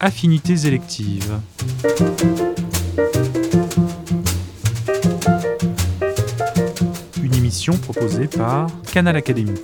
Affinités électives. Une émission proposée par Canal Académie.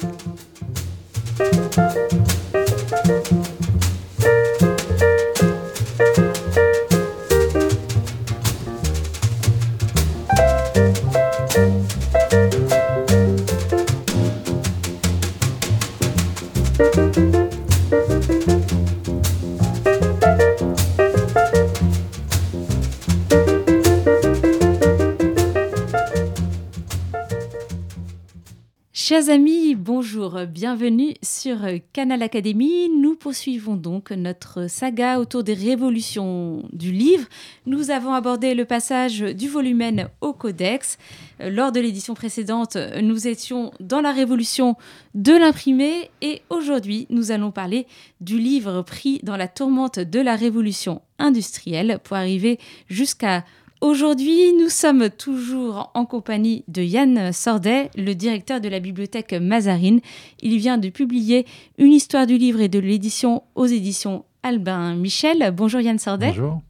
Chers amis, bonjour, bienvenue sur Canal Académie. Nous poursuivons donc notre saga autour des révolutions du livre. Nous avons abordé le passage du volumen au codex. Lors de l'édition précédente, nous étions dans la révolution de l'imprimé et aujourd'hui, nous allons parler du livre pris dans la tourmente de la révolution industrielle pour arriver jusqu'à aujourd'hui. Nous sommes toujours en compagnie de Yann Sordet, le directeur de la bibliothèque Mazarine. Il vient de publier une histoire du livre et de l'édition aux éditions Albin Michel. Bonjour Yann Sordet. Bonjour.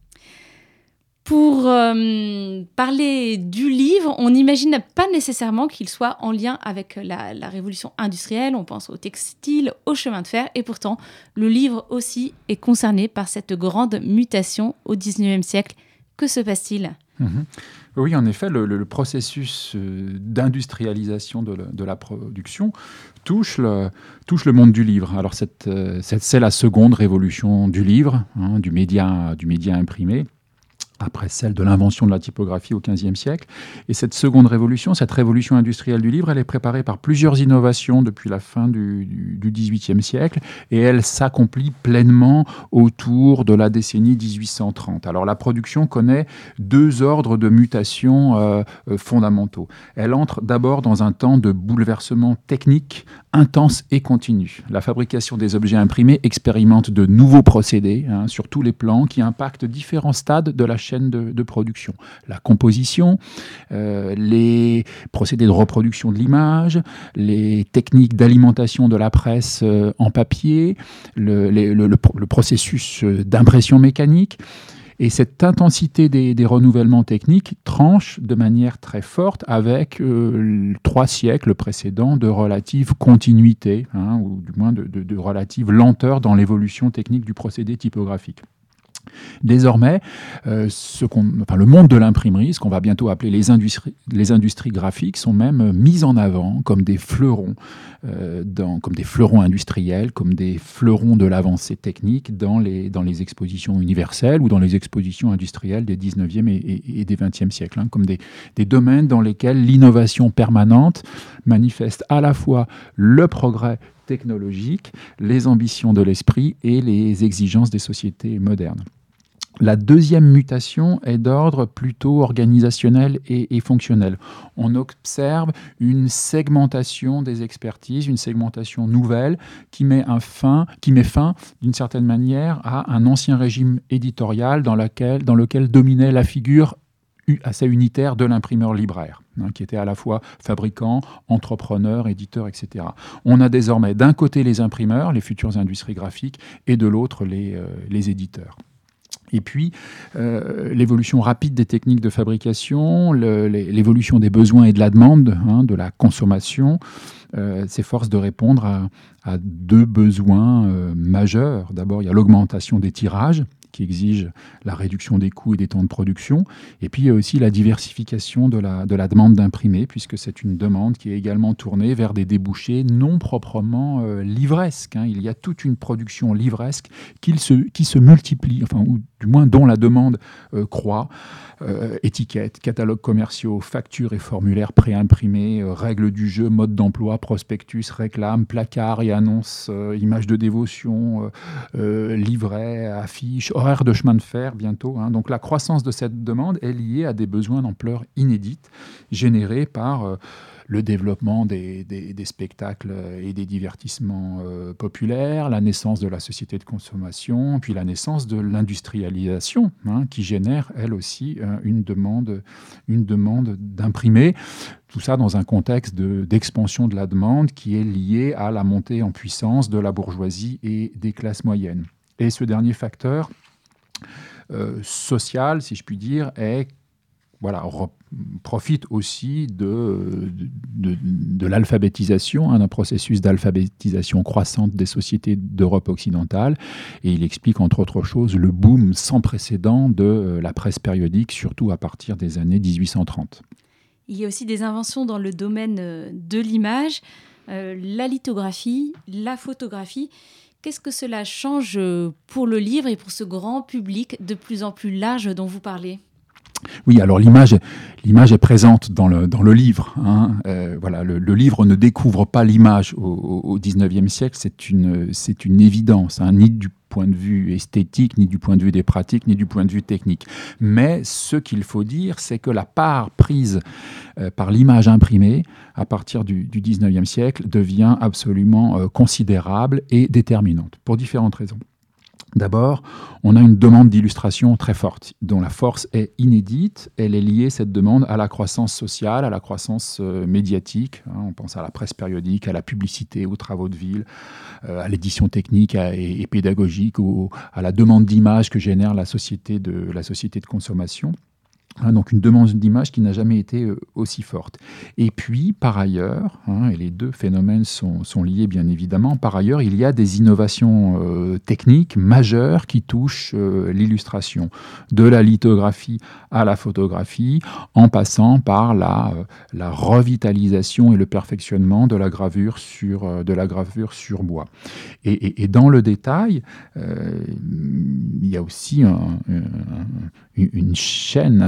Pour parler du livre, on n'imagine pas nécessairement qu'il soit en lien avec la révolution industrielle. On pense au textile, au chemin de fer. Et pourtant, le livre aussi est concerné par cette grande mutation au XIXe siècle. Que se passe-t-il ? Oui, en effet, le processus d'industrialisation de la production touche le monde du livre. Alors, c'est la seconde révolution du livre, du média imprimé, après celle de l'invention de la typographie au XVe siècle. Et cette seconde révolution, cette révolution industrielle du livre, elle est préparée par plusieurs innovations depuis la fin du XVIIIe siècle et elle s'accomplit pleinement autour de la décennie 1830. Alors la production connaît deux ordres de mutation fondamentaux. Elle entre d'abord dans un temps de bouleversement technique intense et continu. La fabrication des objets imprimés expérimente de nouveaux procédés sur tous les plans qui impactent différents stades de la chaîne de production. La composition, les procédés de reproduction de l'image, les techniques d'alimentation de la presse en papier, le processus d'impression mécanique. Et cette intensité des renouvellements techniques tranche de manière très forte avec 3 siècles précédents de relative continuité, ou du moins de relative lenteur dans l'évolution technique du procédé typographique. Désormais, le monde de l'imprimerie, ce qu'on va bientôt appeler les industries graphiques, sont même mis en avant comme des fleurons, comme des fleurons industriels, comme des fleurons de l'avancée technique dans les expositions universelles ou dans les expositions industrielles des 19e et des 20e siècles, comme des domaines dans lesquels l'innovation permanente manifeste à la fois le progrès technologique, les ambitions de l'esprit et les exigences des sociétés modernes. La deuxième mutation est d'ordre plutôt organisationnel et fonctionnel. On observe une segmentation des expertises, une segmentation nouvelle qui met fin, d'une certaine manière, à un ancien régime éditorial dans lequel dominait la figure assez unitaire de l'imprimeur libraire, qui était à la fois fabricant, entrepreneur, éditeur, etc. On a désormais d'un côté les imprimeurs, les futures industries graphiques, et de l'autre les éditeurs. Et puis, l'évolution rapide des techniques de fabrication, l'évolution des besoins et de la demande, de la consommation, s'efforce de répondre à deux besoins majeurs. D'abord, il y a l'augmentation des tirages, qui exige la réduction des coûts et des temps de production. Et puis, il y a aussi la diversification de la demande d'imprimés, puisque c'est une demande qui est également tournée vers des débouchés non proprement livresques. Il y a toute une production livresque qui se multiplie, ou du moins dont la demande croît. Étiquettes, catalogues commerciaux, factures et formulaires préimprimés, règles du jeu, mode d'emploi, prospectus, réclames, placards et annonces, images de dévotion, livrets, affiches, horaires de chemin de fer bientôt. Donc la croissance de cette demande est liée à des besoins d'ampleur inédite générés par le développement des spectacles et des divertissements populaires, la naissance de la société de consommation, puis la naissance de l'industrialisation, qui génère, elle aussi, une demande d'imprimés. Tout ça dans un contexte d'expansion de la demande qui est lié à la montée en puissance de la bourgeoisie et des classes moyennes. Et ce dernier facteur social, si je puis dire, profite aussi de l'alphabétisation, d'un processus d'alphabétisation croissante des sociétés d'Europe occidentale. Et il explique, entre autres choses, le boom sans précédent de la presse périodique, surtout à partir des années 1830. Il y a aussi des inventions dans le domaine de l'image, la lithographie, la photographie. Qu'est-ce que cela change pour le livre et pour ce grand public de plus en plus large dont vous parlez ? Oui, alors l'image est présente dans le livre. Le livre ne découvre pas l'image au XIXe siècle, c'est une évidence, ni du point de vue esthétique, ni du point de vue des pratiques, ni du point de vue technique. Mais ce qu'il faut dire, c'est que la part prise par l'image imprimée à partir du XIXe siècle devient absolument considérable et déterminante, pour différentes raisons. D'abord, on a une demande d'illustration très forte, dont la force est inédite. Elle est liée, cette demande, à la croissance sociale, à la croissance médiatique. On pense à la presse périodique, à la publicité, aux travaux de ville, à l'édition technique et pédagogique, à la demande d'image que génère la société de consommation. Donc une demande d'image qui n'a jamais été aussi forte. Et puis, par ailleurs, et les deux phénomènes sont liés bien évidemment, par ailleurs, il y a des innovations techniques majeures qui touchent l'illustration, de la lithographie à la photographie, en passant par la revitalisation et le perfectionnement de la gravure sur bois. Et dans le détail, il y a aussi une chaîne,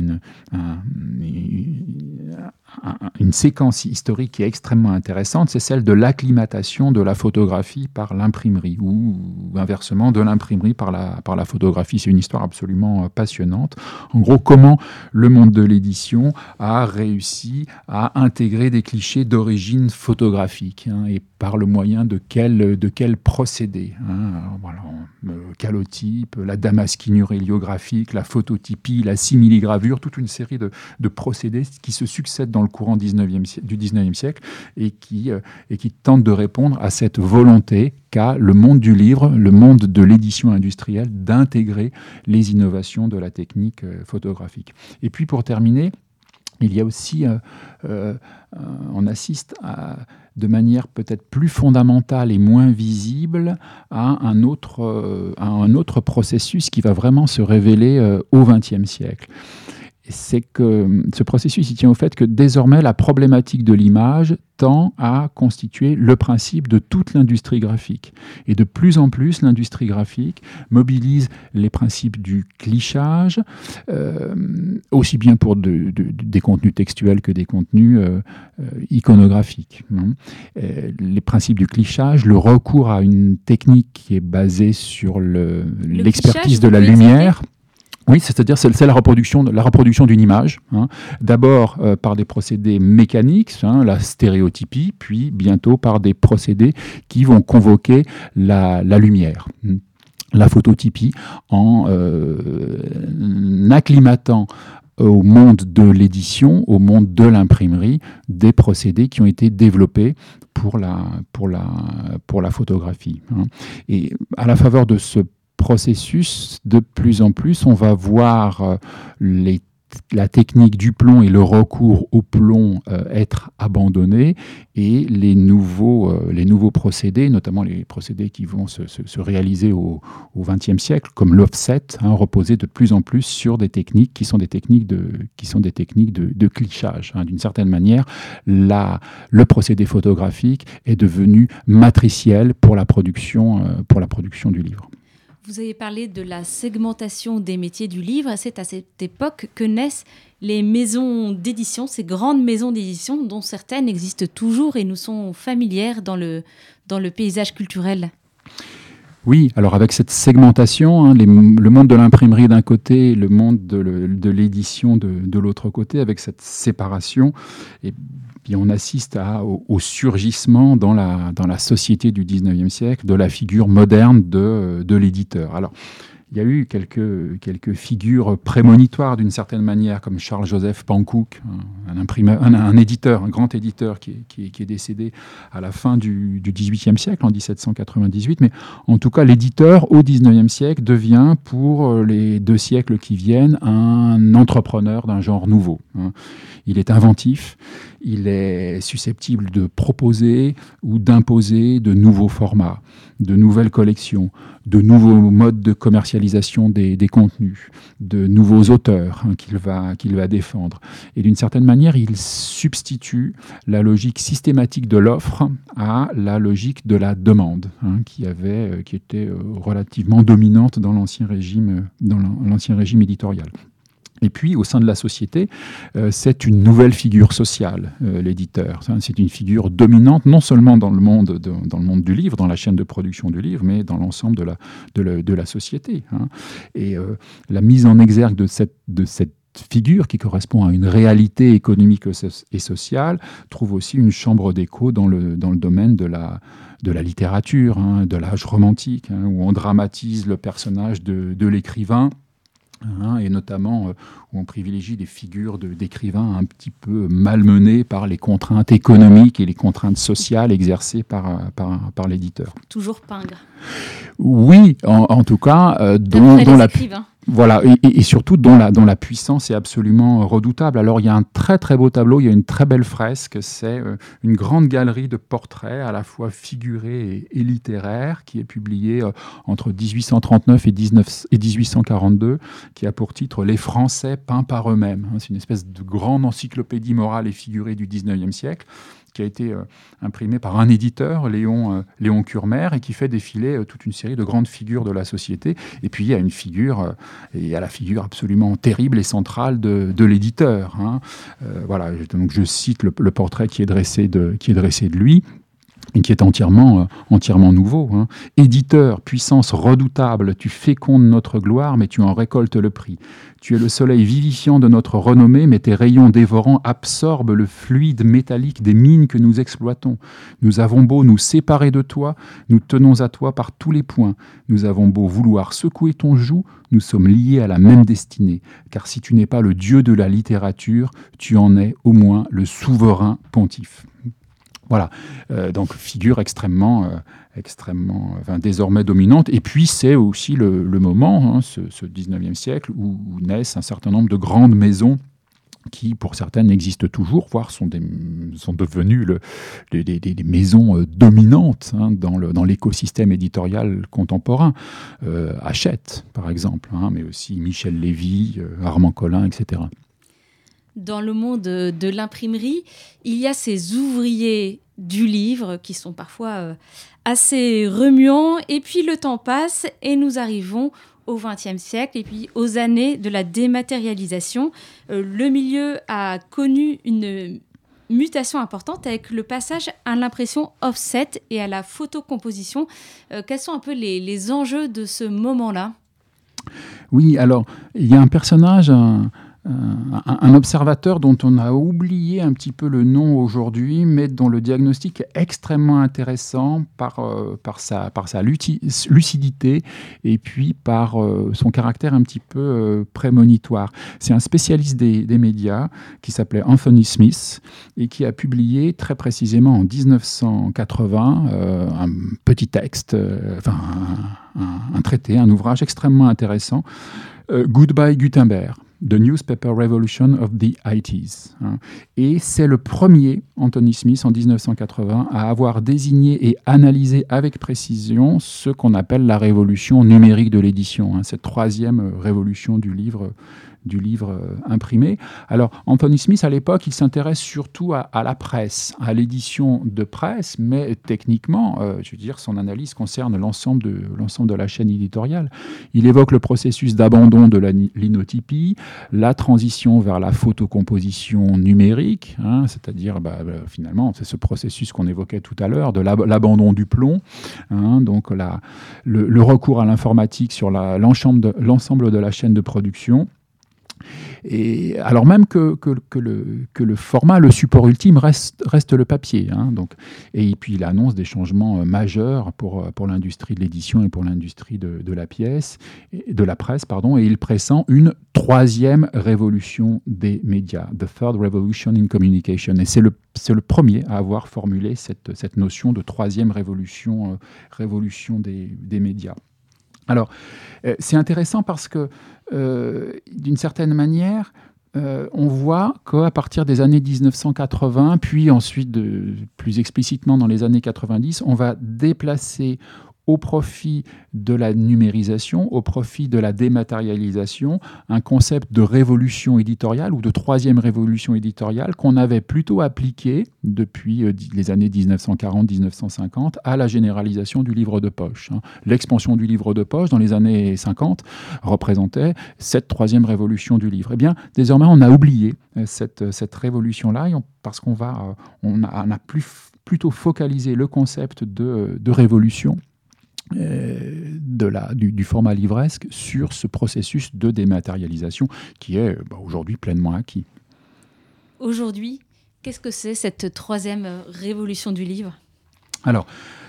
une séquence historique qui est extrêmement intéressante, c'est celle de l'acclimatation de la photographie par l'imprimerie, ou inversement de l'imprimerie par la photographie. C'est une histoire absolument passionnante. En gros, comment le monde de l'édition a réussi à intégrer des clichés d'origine photographique, et par le moyen de quel procédé. Calotype, la damasquinure héliographique, la phototypie, la similigravure, toute une série de procédés qui se succèdent dans le courant du 19e siècle et qui tentent de répondre à cette volonté qu'a le monde du livre, le monde de l'édition industrielle, d'intégrer les innovations de la technique photographique. Et puis pour terminer, il y a aussi, on assiste de manière peut-être plus fondamentale et moins visible à un autre processus qui va vraiment se révéler au XXe siècle. C'est que ce processus il tient au fait que désormais la problématique de l'image tend à constituer le principe de toute l'industrie graphique. Et de plus en plus, l'industrie graphique mobilise les principes du clichage, aussi bien pour des contenus textuels que des contenus iconographiques. Les principes du clichage, le recours à une technique qui est basée sur l'expertise de la lumière. Oui, c'est-à-dire c'est la reproduction d'une image, d'abord par des procédés mécaniques, la stéréotypie, puis bientôt par des procédés qui vont convoquer la lumière. La phototypie en acclimatant au monde de l'édition, au monde de l'imprimerie, des procédés qui ont été développés pour la photographie. Et à la faveur de ce processus, de plus en plus, on va voir la technique du plomb et le recours au plomb être abandonnés et les nouveaux procédés, notamment les procédés qui vont se réaliser au XXe siècle, comme l'offset, reposer de plus en plus sur des techniques qui sont des techniques de clichage. D'une certaine manière, le procédé photographique est devenu matriciel pour la production du livre. Vous avez parlé de la segmentation des métiers du livre. C'est à cette époque que naissent les maisons d'édition, ces grandes maisons d'édition dont certaines existent toujours et nous sont familières dans le paysage culturel. Oui, alors avec cette segmentation, le monde de l'imprimerie d'un côté, le monde de l'édition de l'autre côté, avec cette séparation, et puis on assiste au surgissement dans la société du XIXe siècle de la figure moderne de l'éditeur. Alors, il y a eu quelques figures prémonitoires d'une certaine manière, comme Charles-Joseph Pankouk, un éditeur, un grand éditeur qui est décédé à la fin du XVIIIe siècle, en 1798. Mais en tout cas, l'éditeur, au XIXe siècle, devient, pour les 2 siècles qui viennent, un entrepreneur d'un genre nouveau. Il est inventif, il est susceptible de proposer ou d'imposer de nouveaux formats, de nouvelles collections, de nouveaux modes de commercialisation des contenus, de nouveaux auteurs qu'il va défendre. Et d'une certaine manière, il substitue la logique systématique de l'offre à la logique de la demande, qui était relativement dominante dans l'ancien régime éditorial. Et puis, au sein de la société, c'est une nouvelle figure sociale, l'éditeur. C'est une figure dominante, non seulement dans le monde du livre, dans la chaîne de production du livre, mais dans l'ensemble de la société. Et la mise en exergue de cette figure qui correspond à une réalité économique et sociale trouve aussi une chambre d'écho dans le domaine de la littérature, de l'âge romantique, où on dramatise le personnage de l'écrivain, et notamment où on privilégie des figures d'écrivains un petit peu malmenées par les contraintes économiques et les contraintes sociales exercées par l'éditeur. Toujours pingre. Oui, en tout cas, dont la... écrivains. Voilà, et surtout dont la puissance est absolument redoutable. Alors il y a un très très beau tableau, il y a une très belle fresque, c'est une grande galerie de portraits à la fois figurés et littéraires qui est publiée entre 1839 et 1842, qui a pour titre « Les Français peints par eux-mêmes ». C'est une espèce de grande encyclopédie morale et figurée du XIXe siècle, qui a été imprimé par un éditeur, Léon Curmer, et qui fait défiler toute une série de grandes figures de la société. Et puis il y a la figure absolument terrible et centrale de l'éditeur. Voilà, donc je cite le portrait qui est dressé de lui, et qui est entièrement nouveau. Éditeur, puissance redoutable, tu fécondes notre gloire, mais tu en récoltes le prix. Tu es le soleil vivifiant de notre renommée, mais tes rayons dévorants absorbent le fluide métallique des mines que nous exploitons. Nous avons beau nous séparer de toi, nous tenons à toi par tous les points. Nous avons beau vouloir secouer ton joug, nous sommes liés à la même destinée. Car si tu n'es pas le dieu de la littérature, tu en es au moins le souverain pontife. Voilà, donc figure extrêmement désormais dominante. Et puis c'est aussi le moment, ce 19e siècle, où naissent un certain nombre de grandes maisons qui, pour certaines, existent toujours, voire sont devenues des maisons dominantes dans l'écosystème éditorial contemporain. Hachette, par exemple, mais aussi Michel Lévy, Armand Collin, etc. Dans le monde de l'imprimerie, il y a ces ouvriers du livre qui sont parfois assez remuants. Et puis le temps passe et nous arrivons au XXe siècle et puis aux années de la dématérialisation. Le milieu a connu une mutation importante avec le passage à l'impression offset et à la photocomposition. Quels sont un peu les enjeux de ce moment-là ? Oui, alors il y a un personnage... Un observateur dont on a oublié un petit peu le nom aujourd'hui, mais dont le diagnostic est extrêmement intéressant par sa lucidité et puis par son caractère un petit peu prémonitoire. C'est un spécialiste des médias qui s'appelait Anthony Smith et qui a publié très précisément en 1980 un petit texte, un traité, un ouvrage extrêmement intéressant, Goodbye Gutenberg. The Newspaper Revolution of the 80s. Et c'est le premier, Anthony Smith, en 1980, à avoir désigné et analysé avec précision ce qu'on appelle la révolution numérique de l'édition, cette troisième révolution du livre imprimé. Alors, Anthony Smith, à l'époque, il s'intéresse surtout à la presse, à l'édition de presse, mais techniquement, son analyse concerne l'ensemble de la chaîne éditoriale. Il évoque le processus d'abandon de la linotypie, la transition vers la photocomposition numérique, c'est-à-dire, finalement, c'est ce processus qu'on évoquait tout à l'heure, de l'abandon du plomb, donc le recours à l'informatique sur l'ensemble de la chaîne de production. Et alors même que le format, le support ultime reste le papier. Hein, donc, et puis il annonce des changements majeurs pour l'industrie de l'édition et pour l'industrie de la pièce, de la presse, pardon, et il pressent une troisième révolution des médias, the third revolution in communication. Et c'est le premier à avoir formulé cette notion de troisième révolution des médias. Alors, c'est intéressant parce que, d'une certaine manière, on voit qu'à partir des années 1980, puis ensuite plus explicitement dans les années 90, on va déplacer au profit de la numérisation, au profit de la dématérialisation, un concept de révolution éditoriale ou de troisième révolution éditoriale qu'on avait plutôt appliqué depuis les années 1940-1950 à la généralisation du livre de poche. L'expansion du livre de poche dans les années 50 représentait cette troisième révolution du livre. Eh bien, désormais, on a oublié cette révolution-là parce qu'on a plutôt focalisé le concept de révolution du format livresque sur ce processus de dématérialisation qui est aujourd'hui pleinement acquis. Aujourd'hui, qu'est-ce que c'est cette troisième révolution du livre ? Alors,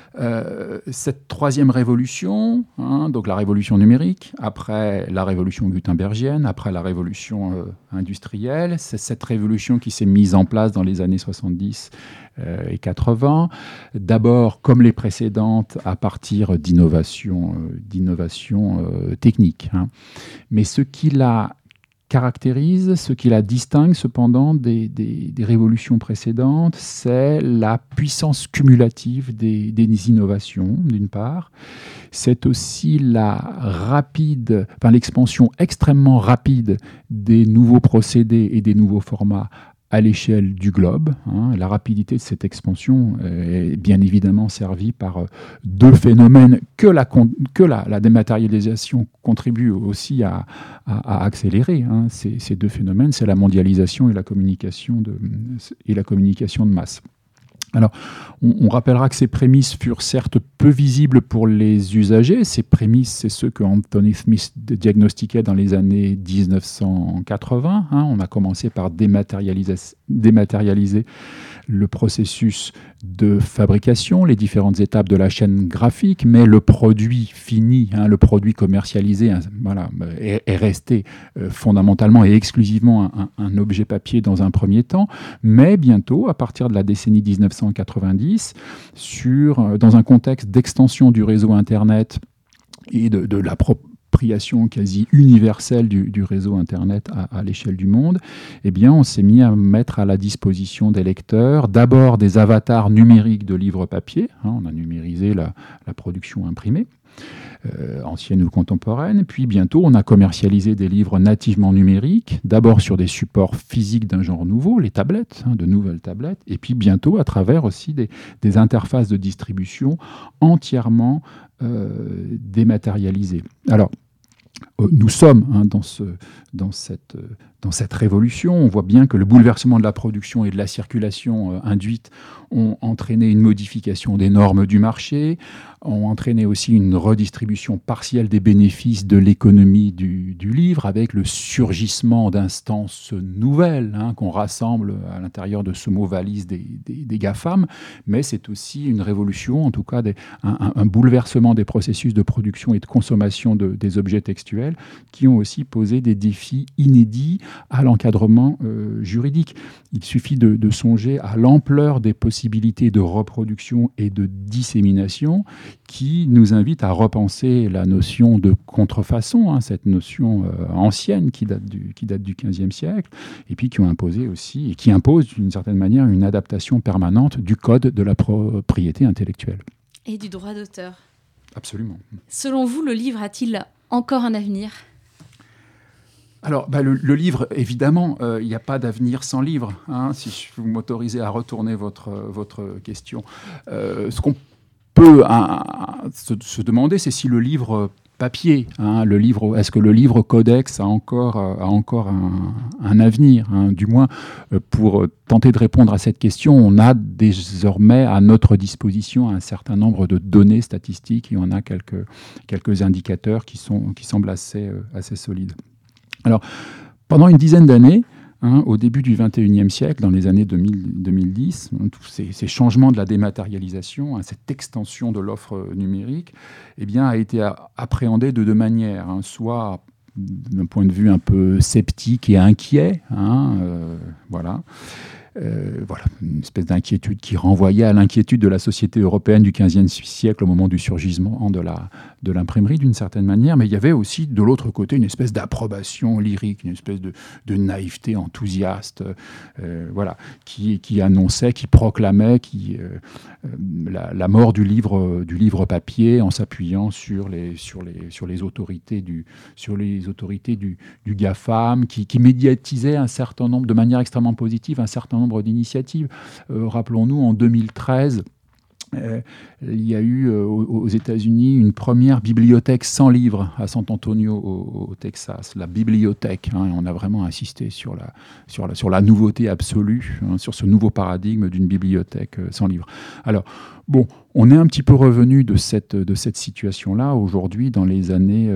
cette troisième révolution, donc la révolution numérique, après la révolution gutenbergienne, après la révolution industrielle, c'est cette révolution qui s'est mise en place dans les années 70 et 80, d'abord comme les précédentes à partir d'innovations techniques. Mais ce qui la caractérise, ce qui la distingue cependant des révolutions précédentes, c'est la puissance cumulative des innovations, d'une part. C'est aussi l'expansion extrêmement rapide des nouveaux procédés et des nouveaux formats à l'échelle du globe. La rapidité de cette expansion est bien évidemment servie par deux phénomènes que la dématérialisation contribue aussi à accélérer. Ces deux phénomènes, c'est la mondialisation et la communication de masse. Alors, on rappellera que ces prémices furent certes peu visibles pour les usagers. Ces prémices, c'est ceux que Anthony Smith diagnostiquait dans les années 1980. On a commencé par dématérialiser le processus de fabrication, les différentes étapes de la chaîne graphique, mais le produit fini, le produit commercialisé, est resté fondamentalement et exclusivement un objet papier dans un premier temps. Mais bientôt, à partir de la décennie 1990, dans un contexte d'extension du réseau Internet et de l'appropriation quasi universelle du réseau Internet à l'échelle du monde, eh bien, on s'est mis à mettre à la disposition des lecteurs d'abord des avatars numériques de livres papier. On a numérisé la production imprimée, ancienne ou contemporaine. Puis bientôt, on a commercialisé des livres nativement numériques, d'abord sur des supports physiques d'un genre nouveau, les tablettes, de nouvelles tablettes, et puis bientôt à travers aussi des interfaces de distribution entièrement dématérialisées. Alors, nous sommes dans cette révolution. On voit bien que le bouleversement de la production et de la circulation induite ont entraîné une modification des normes du marché, ont entraîné aussi une redistribution partielle des bénéfices de l'économie du livre, avec le surgissement d'instances nouvelles qu'on rassemble à l'intérieur de ce mot valise des GAFAM, mais c'est aussi une révolution, en tout cas un bouleversement des processus de production et de consommation des objets textuels qui ont aussi posé des défis inédits à l'encadrement juridique. Il suffit de songer à l'ampleur des possibilités de reproduction et de dissémination qui nous invite à repenser la notion de contrefaçon, cette notion ancienne qui date du XVe siècle, et puis qui ont imposé aussi, et qui impose d'une certaine manière une adaptation permanente du code de la propriété intellectuelle. Et du droit d'auteur. Absolument. Selon vous, le livre a-t-il encore un avenir ? Alors, le livre, évidemment, il n'y a pas d'avenir sans livre, si vous m'autorisez à retourner votre question. Ce qu'on peut se demander, c'est si le livre papier, est-ce que le livre codex a encore un avenir, du moins pour tenter de répondre à cette question, on a désormais à notre disposition un certain nombre de données statistiques et on a quelques indicateurs qui semblent assez solides. Alors, pendant une dizaine d'années, au début du XXIe siècle, dans les années 2010, tous ces changements de la dématérialisation, cette extension de l'offre numérique, eh bien, a été appréhendé de deux manières. Soit d'un point de vue un peu sceptique et inquiet, voilà, une espèce d'inquiétude qui renvoyait à l'inquiétude de la société européenne du XVe siècle au moment du surgissement de l'imprimerie d'une certaine manière, mais il y avait aussi de l'autre côté une espèce d'approbation lyrique, une espèce de naïveté enthousiaste, qui annonçait, qui proclamait la mort du livre papier en s'appuyant sur les autorités du GAFAM, qui médiatisait un certain nombre, de manière extrêmement positive, un certain nombre d'initiatives. Rappelons-nous, en 2013, il y a eu aux États-Unis une première bibliothèque sans livres à San Antonio, au Texas, la bibliothèque. On a vraiment insisté sur la nouveauté absolue, sur ce nouveau paradigme d'une bibliothèque sans livres. Alors, bon, on est un petit peu revenu de cette situation-là aujourd'hui dans les années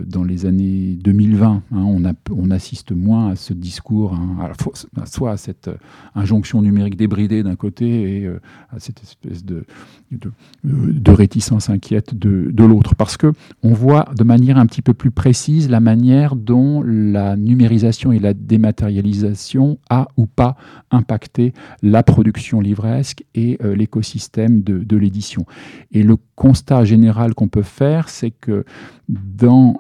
2020. On assiste moins à ce discours, soit à cette injonction numérique débridée d'un côté et à cette espèce de réticence inquiète de l'autre. Parce qu'on voit de manière un petit peu plus précise la manière dont la numérisation et la dématérialisation a ou pas impacté la production livresque et l'écosystème de l'édition. Et le constat général qu'on peut faire, c'est que dans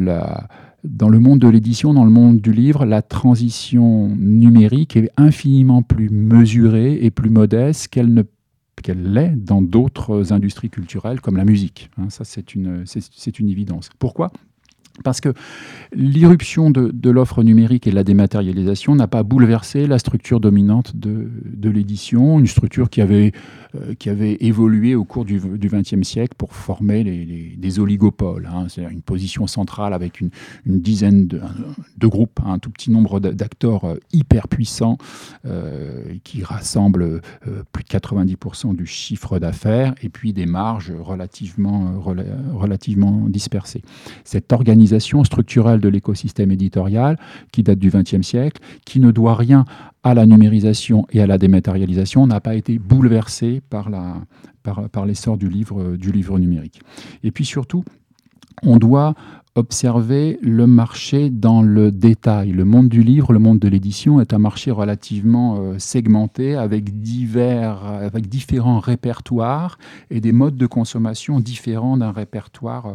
le monde de l'édition, dans le monde du livre, la transition numérique est infiniment plus mesurée et plus modeste qu'elle l'est dans d'autres industries culturelles comme la musique. Ça, c'est une évidence. Pourquoi ? Parce que l'irruption de l'offre numérique et de la dématérialisation n'a pas bouleversé la structure dominante de l'édition, une structure qui avait évolué au cours du XXe siècle pour former des oligopoles. C'est-à-dire une position centrale avec une dizaine de groupes, un tout petit nombre d'acteurs hyper puissants qui rassemblent plus de 90% du chiffre d'affaires et puis des marges relativement dispersées. Cette organisation structurelle de l'écosystème éditorial qui date du XXe siècle, qui ne doit rien à la numérisation et à la dématérialisation, n'a pas été bouleversée par l'essor du livre numérique. Et puis surtout, on doit observer le marché dans le détail. Le monde du livre, le monde de l'édition est un marché relativement segmenté avec différents répertoires et des modes de consommation différents d'un répertoire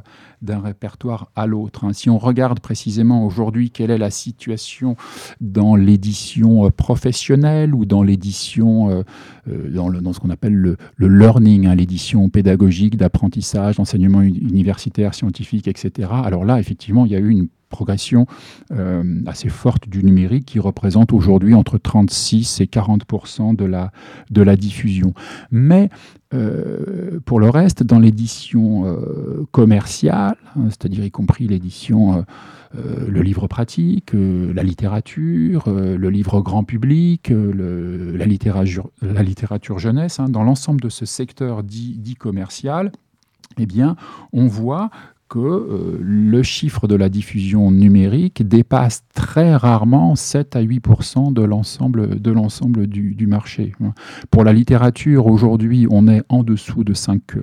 à l'autre. Si on regarde précisément aujourd'hui quelle est la situation dans l'édition professionnelle ou dans l'édition, dans ce qu'on appelle le learning, l'édition pédagogique, d'apprentissage, d'enseignement universitaire, scientifique, etc. Alors là, effectivement, il y a eu une progression assez forte du numérique qui représente aujourd'hui entre 36 et 40% de la diffusion. Mais pour le reste, dans l'édition commerciale, c'est-à-dire y compris l'édition, le livre pratique, la littérature, le livre grand public, la littérature jeunesse, dans l'ensemble de ce secteur dit commercial, eh bien, on voit que le chiffre de la diffusion numérique dépasse très rarement 7 à 8% de l'ensemble du marché. Pour la littérature, aujourd'hui, on est en dessous de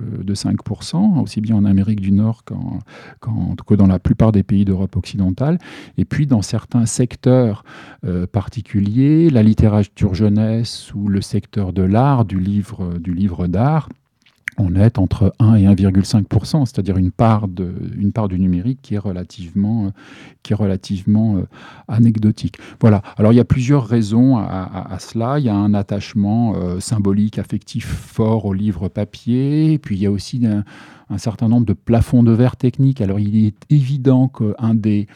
5%, aussi bien en Amérique du Nord que dans la plupart des pays d'Europe occidentale. Et puis, dans certains secteurs particuliers, la littérature jeunesse ou le secteur de l'art, du livre d'art, on est entre 1 et 1,5%, c'est-à-dire une part du numérique qui est relativement anecdotique. Voilà. Alors il y a plusieurs raisons à cela. Il y a un attachement symbolique, affectif fort au livre papier. Et puis il y a aussi un certain nombre de plafonds de verre techniques. Alors il est évident qu'un des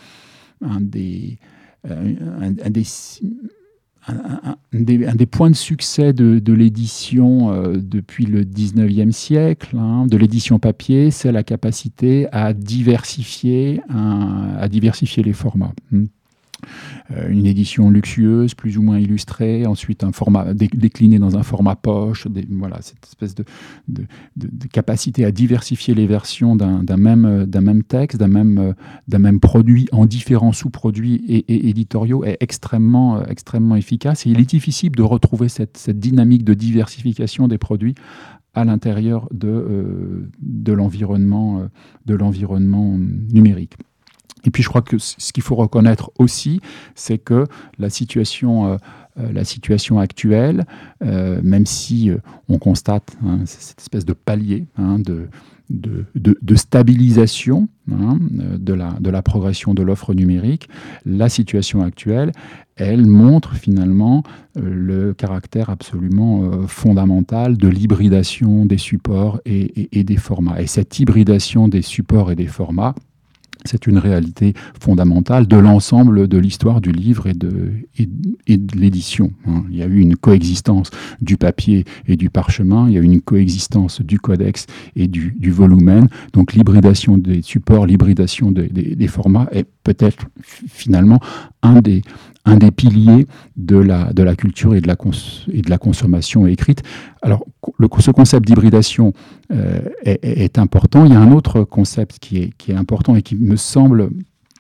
points de succès de l'édition depuis le 19e siècle, de l'édition papier, c'est la capacité à diversifier les formats. une édition luxueuse, plus ou moins illustrée, ensuite un format décliné dans un format poche, voilà, cette espèce de capacité à diversifier les versions d'un même texte, d'un même produit en différents sous-produits et éditoriaux est extrêmement efficace. Et il est difficile de retrouver cette dynamique de diversification des produits à l'intérieur de l'environnement numérique. Et puis je crois que ce qu'il faut reconnaître aussi, c'est que la situation actuelle, même si on constate cette espèce de palier de stabilisation de la progression de l'offre numérique, la situation actuelle, elle montre finalement le caractère absolument fondamental de l'hybridation des supports et des formats. Et cette hybridation des supports et des formats, c'est une réalité fondamentale de l'ensemble de l'histoire du livre et de l'édition. Il y a eu une coexistence du papier et du parchemin, il y a eu une coexistence du codex et du volumen. Donc l'hybridation des supports, l'hybridation des formats est peut-être finalement un des piliers de la culture et de la consommation écrite. Alors, ce concept d'hybridation est important. Il y a un autre concept qui est important et qui me semble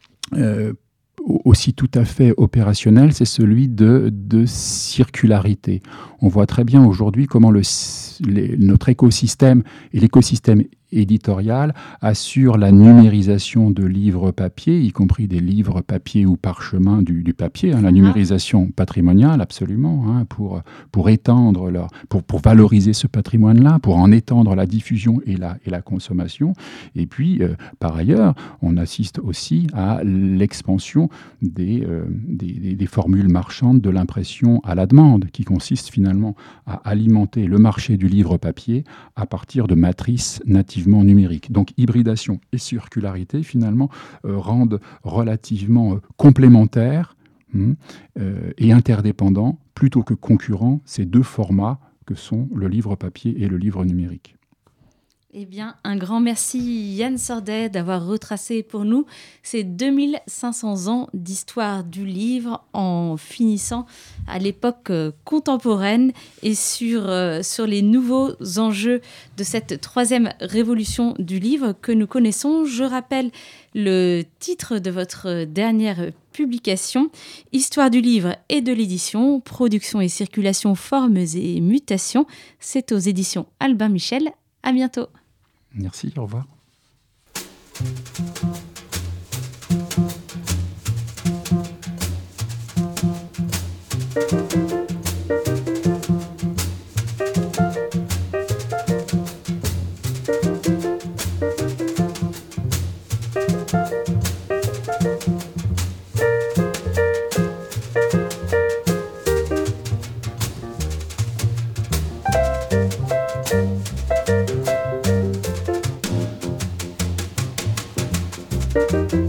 aussi tout à fait opérationnel, c'est celui de circularité. On voit très bien aujourd'hui comment notre écosystème et l'écosystème éditorial assure la numérisation de livres papier, y compris des livres papier ou parchemin du papier, la numérisation patrimoniale absolument, pour étendre pour valoriser ce patrimoine-là, pour en étendre la diffusion et la consommation. Et puis, par ailleurs, on assiste aussi à l'expansion des formules marchandes de l'impression à la demande, qui consiste finalement à alimenter le marché du livre papier à partir de matrices nativement numériques. Donc hybridation et circularité finalement rendent relativement complémentaires et interdépendants plutôt que concurrents ces deux formats que sont le livre papier et le livre numérique. Eh bien, un grand merci Yann Sordet d'avoir retracé pour nous ces 2500 ans d'histoire du livre en finissant à l'époque contemporaine et sur les nouveaux enjeux de cette troisième révolution du livre que nous connaissons. Je rappelle le titre de votre dernière publication, Histoire du livre et de l'édition, production et circulation, formes et mutations. C'est aux éditions Albin Michel. À bientôt. Merci, au revoir. Thank you.